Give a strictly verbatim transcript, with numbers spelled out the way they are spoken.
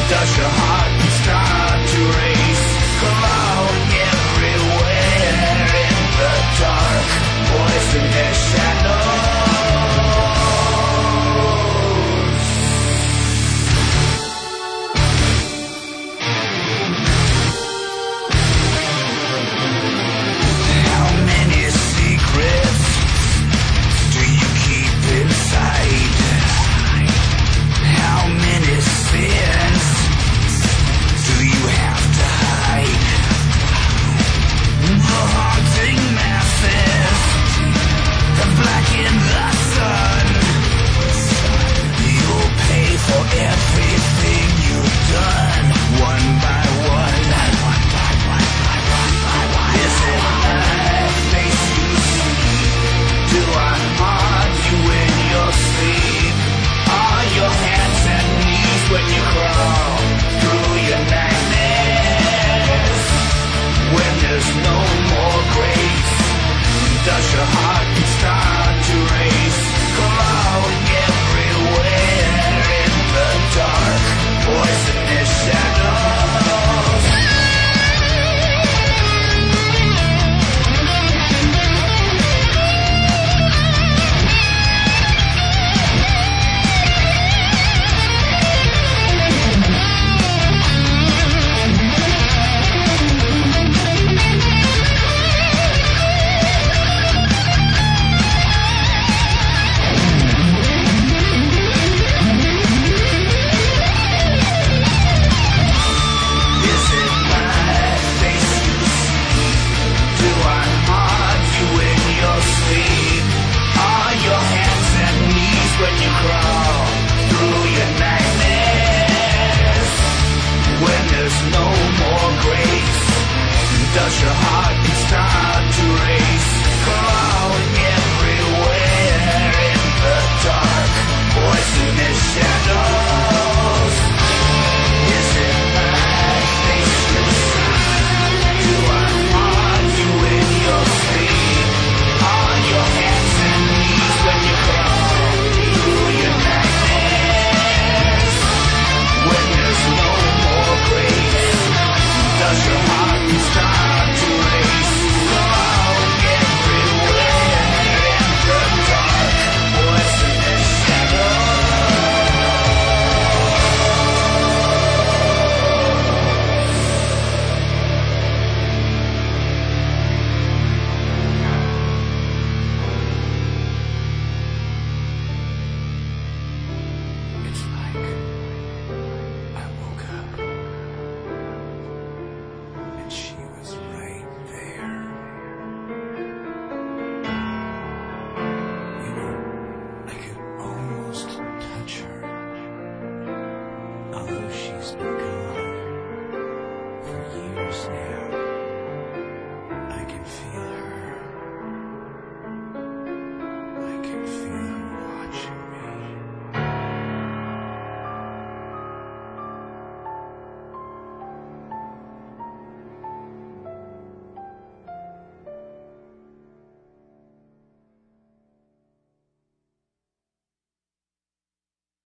Does your heart start to race? Come on, everywhere in the dark, voice in his shadows. How many secrets do you keep inside? How many sins do you have to hide? The haunting masses have blackened the sun. You'll pay for everything you've done, one by one. Is it my face you see? Do I haunt you in your sleep? Are your hands and knees when you crawl through your nightmares? When there's no more grace, does your heart